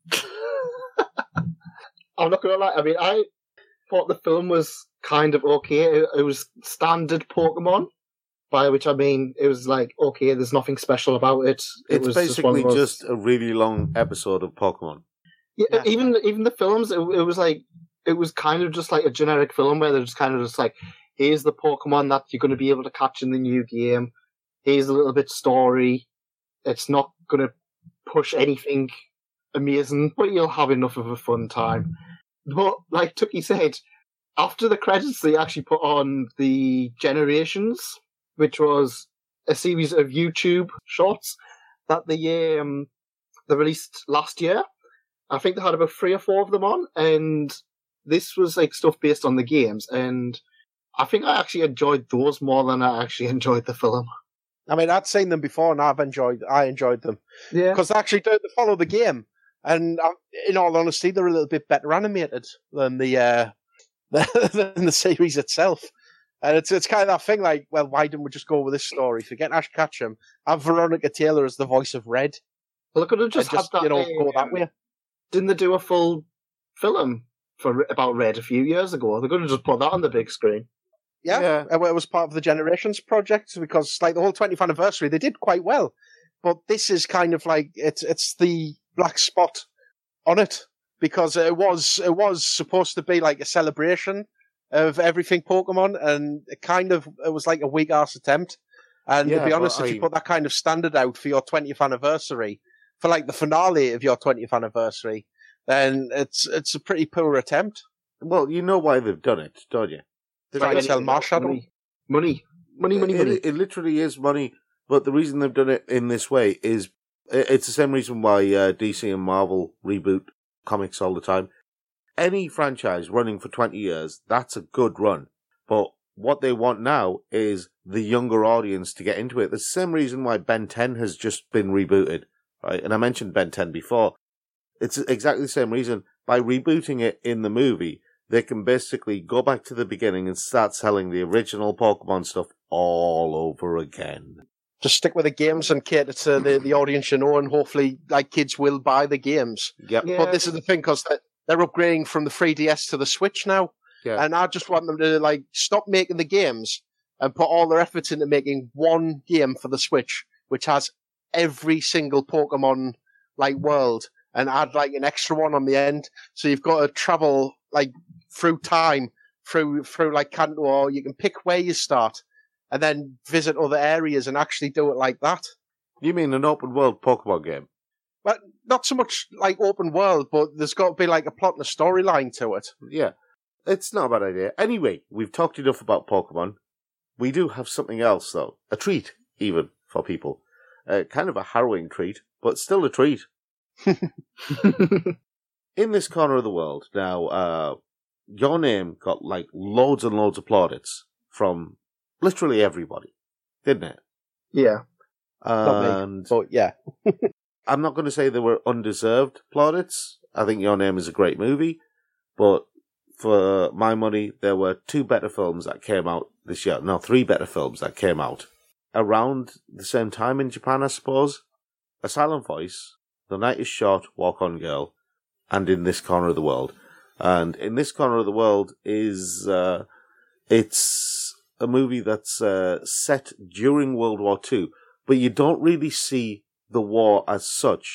I'm not gonna lie. I mean, I thought the film was kind of okay. It, it was standard Pokemon, by which I mean it was like okay. There's nothing special about it. It it's was basically just, just a really long episode of Pokemon. Yeah, Yeah. even even the films, it, it was like it was kind of just like a generic film where they're just kind of just like, here's the Pokemon that you're going to be able to catch in the new game. Here's a little bit story. It's not going to push anything amazing, but you'll have enough of a fun time. But like Tucky said, after the credits, they actually put on the Generations, which was a series of YouTube shorts that they um they released last year. I think they had about three or four of them on, and this was like stuff based on the games, and I think I actually enjoyed those more than I actually enjoyed the film. I mean, I'd seen them before, and I've enjoyed. I enjoyed them Yeah, because they actually do they follow the game, and uh, in all honesty, they're a little bit better animated than the uh, than the series itself. And it's it's kind of that thing like, well, why didn't we just go with this story? Forget Ash Ketchum, have Veronica Taylor as the voice of Red. well, they could have just, just had that. you know, uh, go that way. Didn't they do a full film for about Red a few years ago? They could have just put that on the big screen. Yeah, Yeah. uh, well, it was part of the Generations project, because like the whole twentieth anniversary, they did quite well. But this is kind of like it's it's the black spot on it, because it was it was supposed to be like a celebration of everything Pokemon, and it kind of it was like a weak ass attempt. And Yeah, to be honest, but if I- you put that kind of standard out for your twentieth anniversary, for like the finale of your twentieth anniversary, then it's it's a pretty poor attempt. Well, you know why they've done it, don't you? They're Trying to trying sell Marshadow. Money, money, money, money. It, money. it literally is money, but the reason they've done it in this way is it- it's the same reason why uh, D C and Marvel reboot comics all the time. Any franchise running for twenty years, that's a good run. But what they want now is the younger audience to get into it. The same reason why Ben ten has just been rebooted, right? And I mentioned Ben ten before. It's exactly the same reason. By rebooting it in the movie, they can basically go back to the beginning and start selling the original Pokemon stuff all over again. Just stick with the games and cater to the, the audience you know, and hopefully like kids will buy the games. Yep. Yeah. But this is the thing, because they're, they're upgrading from the three D S to the Switch now. Yeah. And I just want them to like stop making the games and put all their efforts into making one game for the Switch, which has every single Pokemon like world, and add like an extra one on the end. So you've got to travel like through time, through through like Kanto, or you can pick where you start and then visit other areas and actually do it like that. You mean an open world Pokemon game? But not so much like open world, but there's got to be like a plot and a storyline to it. Yeah. It's not a bad idea. Anyway, we've talked enough about Pokemon. We do have something else, though. A treat, even, for people. Uh, kind of a harrowing treat, but still a treat. In this corner of the world, now, uh, Your Name got, like, loads and loads of plaudits from literally everybody, didn't it? Yeah. Not me, And but yeah. I'm not going to say they were undeserved plaudits. I think Your Name is a great movie, but for my money, there were two better films that came out this year. No, three better films that came out around the same time in Japan, I suppose. A Silent Voice, The Night is Short, Walk On Girl, and In This Corner of the World. And In This Corner of the World is, uh, it's a movie that's uh, set during World War Two, but you don't really see the war as such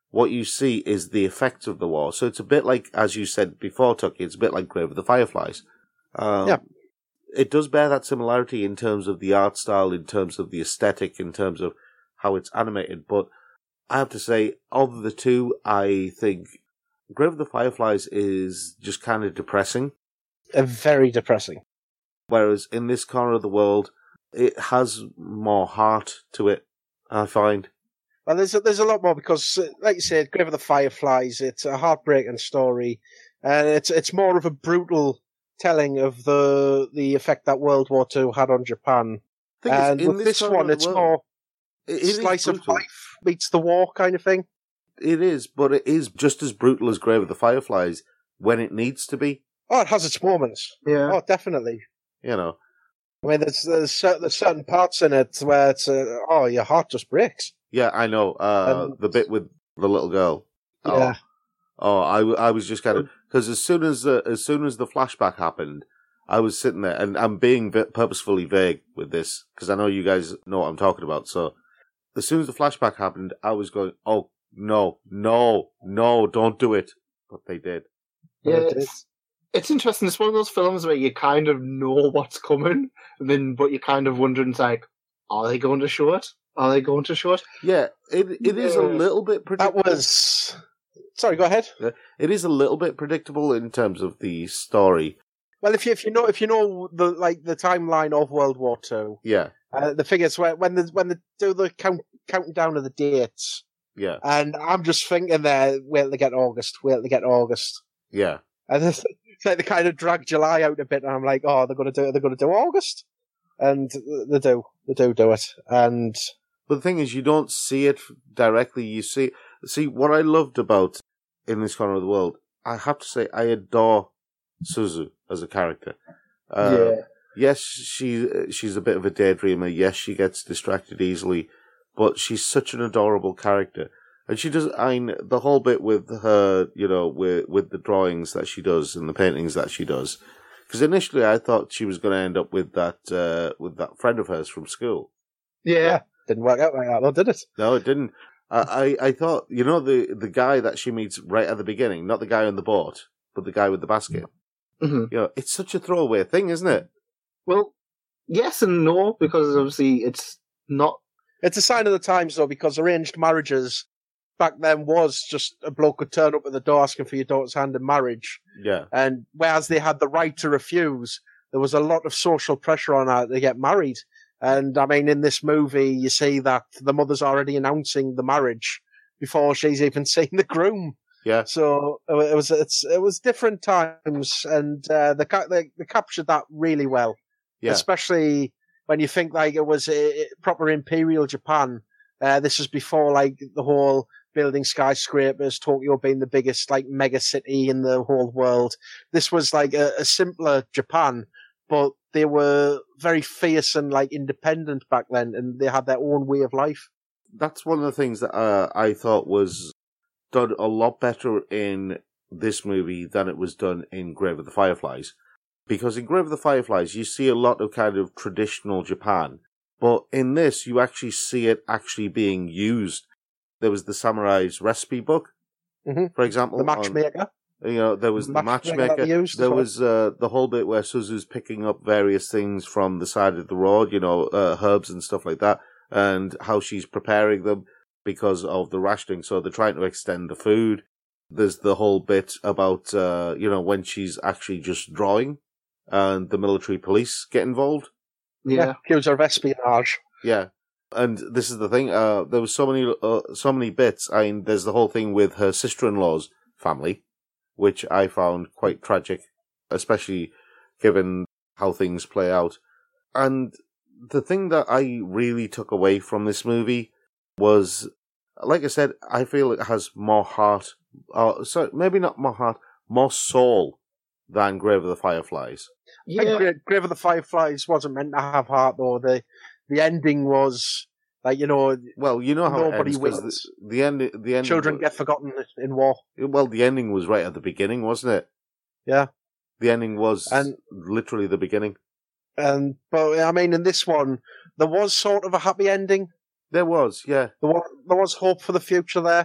what you see is the effects of the war. So it's a bit like, as you said before, Tucky, it's a bit like Grave of the Fireflies. Um, yeah. It does bear that similarity in terms of the art style, in terms of the aesthetic, in terms of how it's animated. But I have to say, of the two, I think Grave of the Fireflies is just kind of depressing. Uh, very depressing. Whereas in this corner of the world, it has more heart to it, I find. Well, there's a, there's a lot more because, uh, like you said, Grave of the Fireflies, it's a heartbreaking story, and it's it's more of a brutal telling of the the effect that World War Two had on Japan. Thing is, And in with this this corner one, of the it's world, more it- it is slice of brutal. life meets the war kind of thing. It is, but it is just as brutal as Grave of the Fireflies when it needs to be, Oh, it has its moments. Yeah. Oh, definitely. you know. I mean, there's there's certain, there's certain parts in it where it's uh, oh, your heart just breaks. Yeah, I know. Uh, Um, the bit with the little girl. Yeah. Oh, oh I, w- I was just kind of because as soon as uh, as soon as the flashback happened, I was sitting there, and I'm being v- purposefully vague with this because I know you guys know what I'm talking about. So as soon as the flashback happened, I was going, "Oh no, no, no, don't do it!" But they did. Yeah, It it's, is. it's interesting. It's one of those films where you kind of know what's coming, and then but you're kind of wondering, it's like, are they going to show it? Are they going to show it? Yeah, it it is a Yeah. little bit That predictable. was. Sorry, go ahead. It is a little bit predictable in terms of the story. Well, if you if you know if you know the like the timeline of World War Two, Yeah, uh, the figures where when the when they do the count counting down of the dates, yeah, and I'm just thinking there, wait till they get August, wait till they get August, yeah. and it's, it's like they kind of drag July out a bit, and I'm like, oh, they're gonna do they're gonna do August, and they do they do do it, and But the thing is, you don't see it directly. You see, see what I loved about In This Corner of the World. I have to say, I adore Suzu as a character. Uh, yeah. Yes, she she's a bit of a daydreamer. Yes, she gets distracted easily, but she's such an adorable character. And she does. I mean, the whole bit with her, you know, with with the drawings that she does and the paintings that she does. Because initially, I thought she was going to end up with that uh, with that friend of hers from school. Yeah. didn't work out like that, though, did it? No, it didn't. I, I, I thought, you know, the, the guy that she meets right at the beginning, not the guy on the boat, but the guy with the basket. hmm You know, it's such a throwaway thing, isn't it? Well, yes and no, because obviously it's not. It's a sign of the times, though, because arranged marriages back then was just a bloke could turn up at the door asking for your daughter's hand in marriage. Yeah. And whereas they had the right to refuse, there was a lot of social pressure on her to get married. And I mean, in this movie, you see that the mother's already announcing the marriage before she's even seen the groom. Yeah. So it was it's it was different times, and uh, they, ca- they they captured that really well. Yeah. Especially when you think like it was a, proper imperial Japan. Uh, this was before like the whole building skyscrapers, Tokyo being the biggest like mega city in the whole world. This was like a, a simpler Japan, but they were very fierce and like independent back then, and they had their own way of life. That's one of the things that uh, I thought was done a lot better in this movie than it was done in Grave of the Fireflies. Because in Grave of the Fireflies, you see a lot of kind of traditional Japan. But in this, you actually see it actually being used. There was the Samurai's recipe book, Mm-hmm. for example. The matchmaker. On, you know, there was the Matchmaker that matchmaker. they used as There well. was uh, the whole bit where Suzu's picking up various things from the side of the road, you know, uh, herbs and stuff like that, and how she's preparing them because of the rationing. So they're trying to extend the food. There's the whole bit about, uh, you know, when she's actually just drawing and the military police get involved. Yeah. Accused her of espionage. Yeah. And this is the thing, uh, there was so many, uh, so many bits. I mean, there's the whole thing with her sister-in-law's family, which I found quite tragic, especially given how things play out. And the thing that I really took away from this movie was, like I said, I feel it has more heart, uh, so maybe not more heart, more soul than Grave of the Fireflies. I think Yeah. Gra- Grave of the Fireflies wasn't meant to have heart, though. The the ending was like, you know, Well, you know how Nobody it ends, 'cause wins. the, the end, the ending, children get forgotten in war. well, the ending was right at the beginning, wasn't it? Yeah. The ending was And- literally the beginning. And but I mean, in this one, there was sort of a happy ending. There was, yeah. There was, there was hope for the future there.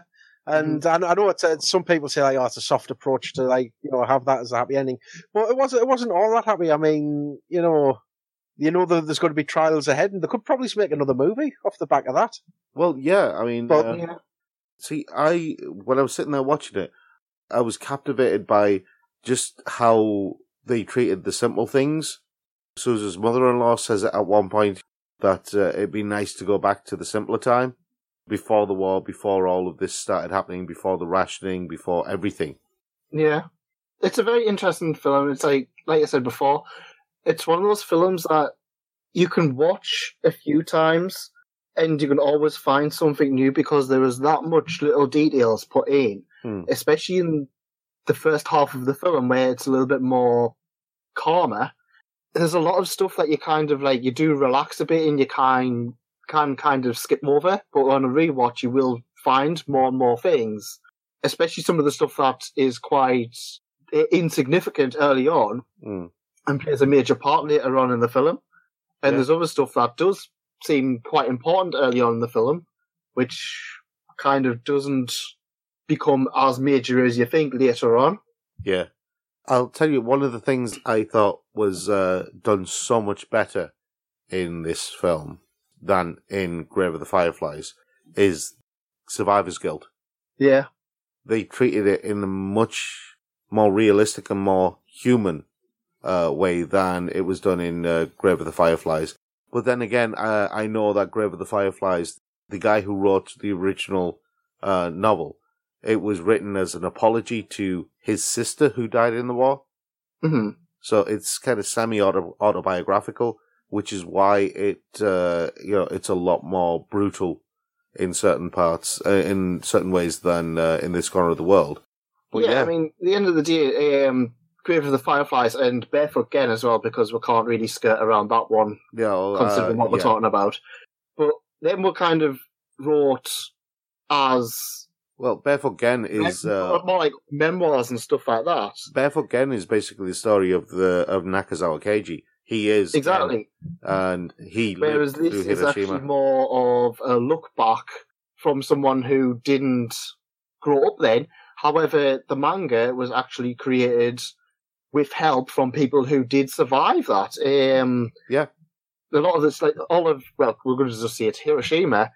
And mm. I, I know it's, uh, some people say like, oh, it's a soft approach to like, you know, have that as a happy ending. But it wasn't, it wasn't all that happy. I mean, you know, you know that there's going to be trials ahead, and they could probably make another movie off the back of that. Well, yeah, I mean, but, uh, yeah. see, I, when I was sitting there watching it, I was captivated by just how they treated the simple things. Susan's mother-in-law says at one point that uh, it'd be nice to go back to the simpler time, before the war, before all of this started happening, before the rationing, before everything. Yeah. It's a very interesting film. It's like, like I said before, it's one of those films that you can watch a few times and you can always find something new because there is that much little details put in, hmm. especially in the first half of the film where it's a little bit more calmer. There's a lot of stuff that you kind of like, you do relax a bit and you kind can kind of skip over, but on a rewatch you will find more and more things, especially some of the stuff that is quite insignificant early on mm. and plays a major part later on in the film. And yeah. there's other stuff that does seem quite important early on in the film, which kind of doesn't become as major as you think later on. Yeah. I'll tell you, one of the things I thought was uh, done so much better in this film than in Grave of the Fireflies is survivor's guilt. Yeah. They treated it in a much more realistic and more human uh, way than it was done in uh, Grave of the Fireflies. But then again, uh, I know that Grave of the Fireflies, the guy who wrote the original uh, novel, it was written as an apology to his sister who died in the war. Mm-hmm. So it's kind of semi-autobiographical, which is why it, uh, you know, it's a lot more brutal in certain parts, uh, in certain ways than uh, in this corner of the world. But yeah, yeah, I mean, at the end of the day, um, Grave of the Fireflies and Barefoot Gen as well, because we can't really skirt around that one, yeah, well, considering uh, what we're yeah. talking about. But them were kind of wrote as... Well, Barefoot Gen is uh, more like memoirs and stuff like that. Barefoot Gen is basically the story of the of Nakazawa Keiji. He is exactly, Gen, and he whereas lived this through is Hiroshima. actually more of a look back from someone who didn't grow up then. However, the manga was actually created with help from people who did survive that. Um, yeah, a lot of this, like all of, well, we're going to just say it. Hiroshima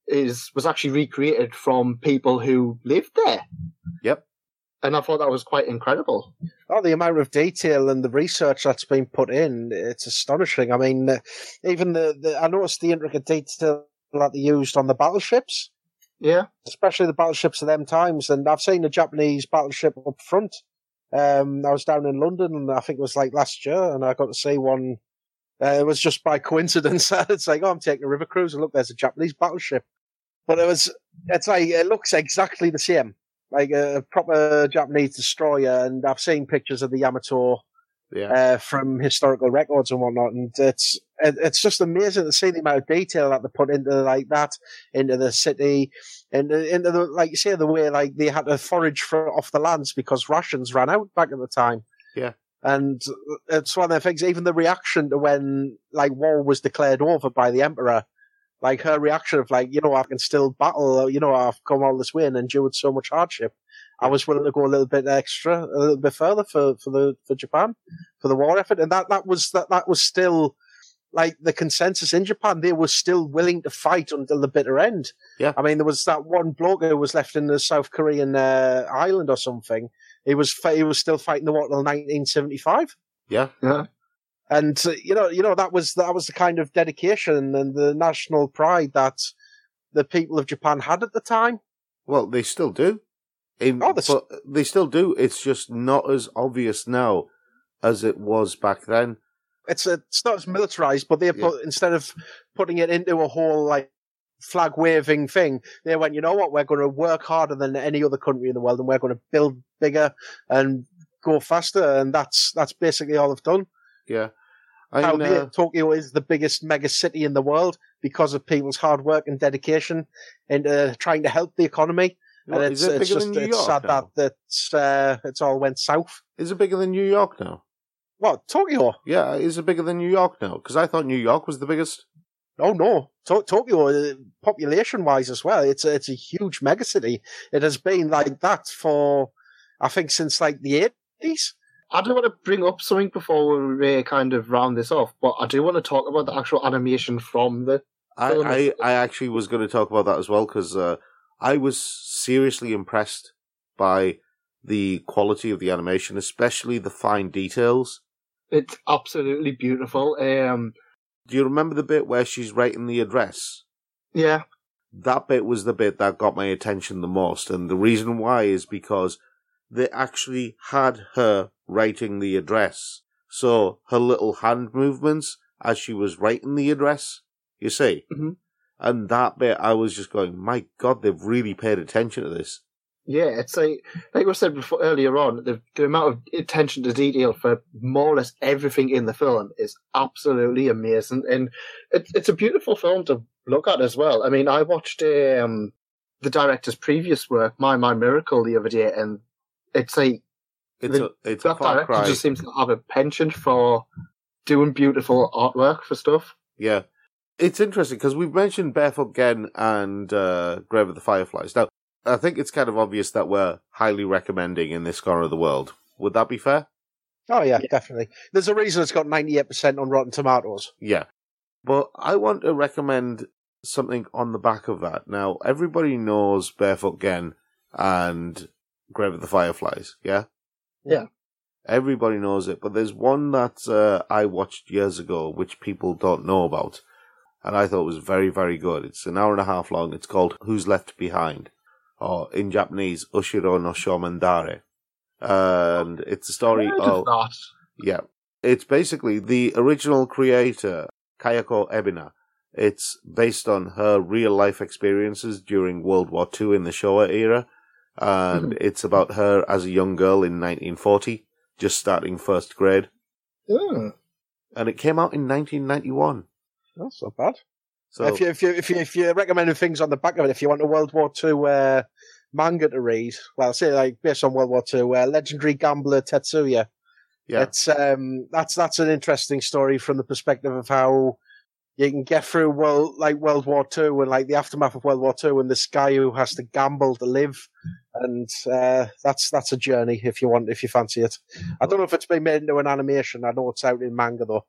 is was actually recreated from people who lived there. Yep. And I thought that was quite incredible. Oh, the amount of detail and the research that's been put in, it's astonishing. I mean, uh, even the, the, I noticed the intricate detail that they used on the battleships. Yeah. Especially the battleships of them times. And I've seen a Japanese battleship up front. Um, I was down in London, and I think it was like last year, and I got to see one. Uh, it was just by coincidence. It's like, oh, I'm taking a river cruise, and look, there's a Japanese battleship. But it was, it's like, it looks exactly the same. Like a proper Japanese destroyer, and I've seen pictures of the Yamato yeah. uh, from historical records and whatnot, and it's it, it's just amazing to see the amount of detail that they put into like that, into the city, and into the, like you say, the way like they had to forage for, off the lands because rations ran out back at the time. Yeah. And it's one of the things, even the reaction to when like war was declared over by the emperor. Like her reaction of like, you know, I can still battle, you know, I've come all this way and endured so much hardship. I was willing to go a little bit extra, a little bit further for, for the, for Japan, for the war effort. And that, that was, that, that was still like the consensus in Japan. They were still willing to fight until the bitter end. Yeah. I mean, there was that one bloke who was left in the South Korean uh, island or something. He was, he was still fighting the war until nineteen seventy-five. Yeah. Yeah. And, uh, you know, you know, that was, that was the kind of dedication and the national pride that the people of Japan had at the time. Well, they still do. In, oh, but they still do. It's just not as obvious now as it was back then. It's a, it's not as militarized, but they put, yeah. instead of putting it into a whole, like, flag waving thing, they went, you know what, we're going to work harder than any other country in the world, and we're going to build bigger and go faster. And that's, that's basically all they've done. Yeah. I mean, uh, Tokyo is the biggest mega city in the world because of people's hard work and dedication and uh, trying to help the economy. Well, and it's, is it it's bigger just than New it's York sad now? that that's, uh, it's all went south. Is it bigger than New York now? What, Tokyo? Yeah, is it bigger than New York now? Because I thought New York was the biggest. Oh no, to- Tokyo, uh, population-wise as well, it's a, it's a huge megacity. It has been like that for, I think, since like the eighties. I do want to bring up something before we kind of round this off, but I do want to talk about the actual animation from the I, film. I, I actually was going to talk about that as well, because uh, I was seriously impressed by the quality of the animation, especially the fine details. It's absolutely beautiful. Um, Do you remember the bit where she's writing the address? yeah. That bit was the bit that got my attention the most, and the reason why is because they actually had her writing the address. So her little hand movements as she was writing the address, you see? Mm-hmm. And that bit, I was just going, my God, they've really paid attention to this. Yeah, it's like, like we said before earlier on, the, the amount of attention to detail for more or less everything in the film is absolutely amazing. And it, it's a beautiful film to look at as well. I mean, I watched um, the director's previous work, My My Miracle, the other day, and it's like, It's the, a, it's a that far director cry. just seems to have a penchant for doing beautiful artwork for stuff. Yeah. It's interesting because we've mentioned Barefoot Gen and uh, Grave of the Fireflies. Now, I think it's kind of obvious that we're highly recommending In This Corner of the World. Would that be fair? Oh yeah, Yeah. definitely. There's a reason it's got ninety-eight percent on Rotten Tomatoes. Yeah. But I want to recommend something on the back of that. Now, everybody knows Barefoot Gen and Grave of the Fireflies, yeah? Yeah. Everybody knows it, but there's one that uh, I watched years ago, which people don't know about, and I thought was very, very good. It's an hour and a half long. It's called Who's Left Behind, or in Japanese, Ushiro no Shomandare. And it's a story Heard of... of that. Yeah. It's basically the original creator, Kayako Ebina. It's based on her real-life experiences during World War Two in the Showa era, and Mhm. it's about her as a young girl in nineteen forty, just starting first grade. Hmm. And it came out in nineteen ninety-one. That's not bad. So, If you if you if you if you're recommending things on the back of it, if you want a World War Two uh, manga to read, well, say like based on World War Two, uh, Legendary Gambler Tetsuya. yeah, It's um that's that's an interesting story from the perspective of how you can get through world like World War Two and like the aftermath of World War Two, and this guy who has to gamble to live, and uh, that's that's a journey if you want if you fancy it. I don't know if it's been made into an animation. I know it's out in manga though.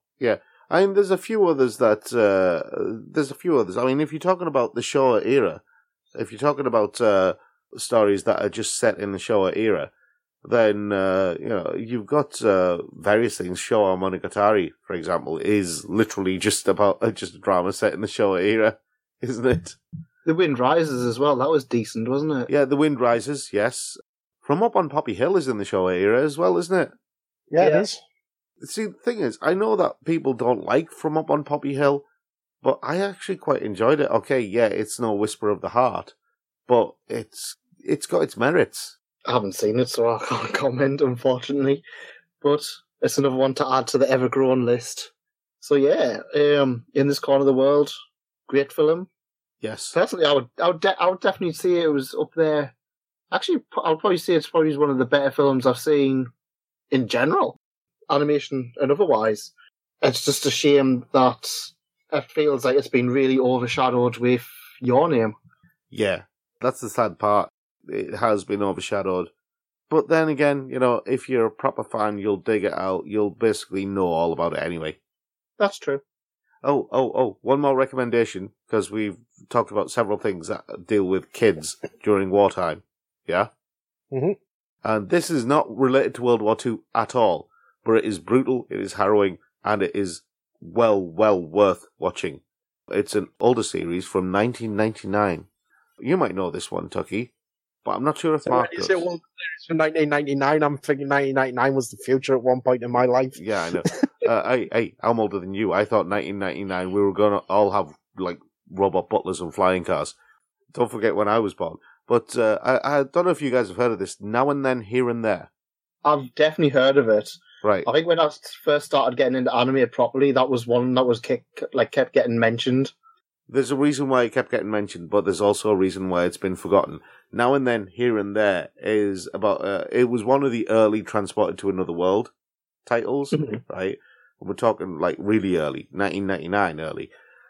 I mean, there's a few others that, uh, there's a few others. I mean, if you're talking about the Showa era, if you're talking about, uh, stories that are just set in the Showa era, then, uh, you know, you've got, uh, various things. Showa Monogatari, for example, is literally just about, uh, just a drama set in the Showa era, isn't it? The Wind Rises as well. That was decent, wasn't it? Yeah, The Wind Rises, yes. From Up on Poppy Hill is in the Showa era as well, isn't it? Yeah, Yeah. it is. See, the thing is, I know that people don't like From Up on Poppy Hill, but I actually quite enjoyed it. Okay, yeah, it's no Whisper of the Heart, but it's it's got its merits. I haven't seen it, so I can't comment, unfortunately. But it's another one to add to the ever-growing list. So yeah, um, In This Corner of the World, great film. Yes. Personally, I would, I would, de- I would definitely say it was up there. Actually, I would probably say it's probably one of the better films I've seen in general, animation and otherwise. It's just a shame that it feels like it's been really overshadowed with Your Name. Yeah, that's the sad part. It has been overshadowed. But then again, you know, if you're a proper fan, you'll dig it out. You'll basically know all about it anyway. That's true. Oh, oh, oh, one more recommendation, because we've talked about several things that deal with kids during wartime. Yeah? Mhm. And this is not related to World War Two at all, but it is brutal, it is harrowing, and it is well, well worth watching. It's an older series from nineteen ninety-nine. You might know this one, Tucky, but I'm not sure if So when Mark you does. say World Series from nineteen ninety-nine, I'm thinking nineteen ninety-nine was the future at one point in my life. Yeah, I know. uh, hey, hey, I'm older than you. I thought nineteen ninety-nine we were going to all have, like, robot butlers and flying cars. Don't forget when I was born. But uh, I, I don't know if you guys have heard of this. Now and Then, Here and There. I've definitely heard of it. Right. I think when I first started getting into anime properly, that was one that was kept, like kept getting mentioned. There's a reason why it kept getting mentioned, but there's also a reason why it's been forgotten. Now and Then, Here and There is about, uh, it was one of the early Transported to Another World titles, Mhm. right? We're talking like really early, nineteen ninety-nine early.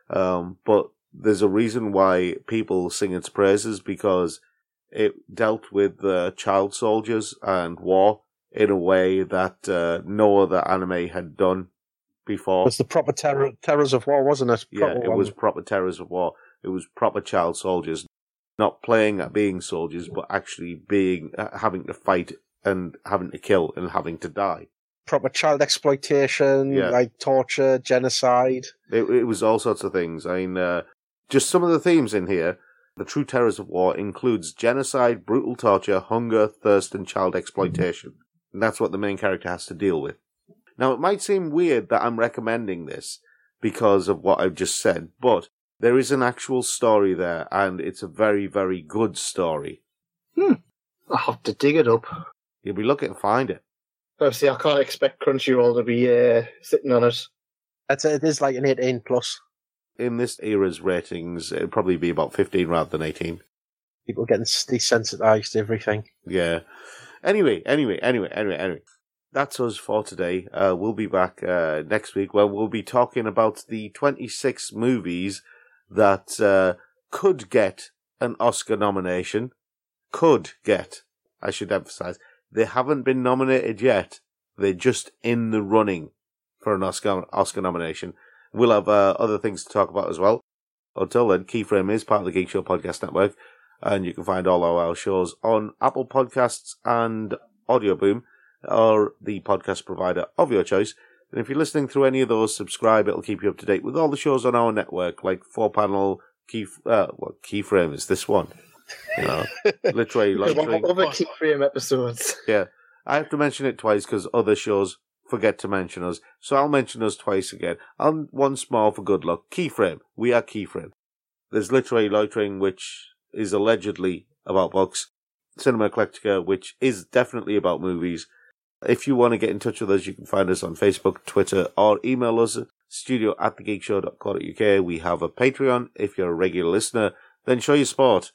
Um, but there's a reason why people sing its praises, because it dealt with uh, child soldiers and war in a way that uh, no other anime had done before. It was the proper terror, terrors of war, wasn't it? Yeah, Proper it one. was proper terrors of war. It was proper child soldiers, not playing at being soldiers, but actually being uh, having to fight and having to kill and having to die. Proper child exploitation, Yeah. like torture, genocide. It, it was all sorts of things. I mean, uh, just some of the themes in here. The true terrors of war includes genocide, brutal torture, hunger, thirst, and child exploitation. And that's what the main character has to deal with. Now, it might seem weird that I'm recommending this because of what I've just said, but there is an actual story there, and it's a very, very good story. Hmm. I'll have to dig it up. You'll be lucky to find it. Obviously, I can't expect Crunchyroll to be uh, sitting on it. It's, it is like an eighteen plus. In this era's ratings, it'd probably be about fifteen rather than eighteen. People getting desensitized to everything. Yeah. Anyway, anyway, anyway, anyway, anyway. That's us for today. Uh, we'll be back uh, next week where we'll be talking about the twenty-six movies that uh, could get an Oscar nomination. Could get, I should emphasize. They haven't been nominated yet. They're just in the running for an Oscar Oscar nomination. We'll have uh, other things to talk about as well. Until then, Keyframe is part of the Geek Show Podcast Network, and you can find all of our shows on Apple Podcasts and Audio Boom, or the podcast provider of your choice. And if you're listening through any of those, subscribe. It'll keep you up to date with all the shows on our network, like Four Panel, Key, uh, what Keyframe is this one? You know, literally, literally. Other Keyframe episodes. Yeah, I have to mention it twice because other shows forget to mention us. So I'll mention us twice again. And once more for good luck. Keyframe. We are Keyframe. There's Literary Loitering, which is allegedly about books. Cinema Eclectica, which is definitely about movies. If you want to get in touch with us, you can find us on Facebook, Twitter, or email us at studio at thegeekshow dot co dot uk. We have a Patreon. If you're a regular listener, then show your support.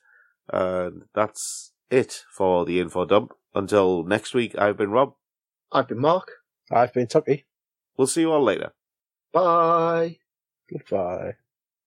And that's it for the info dump. Until next week, I've been Rob. I've been Mark. I've been Tucky. We'll see you all later. Bye. Goodbye.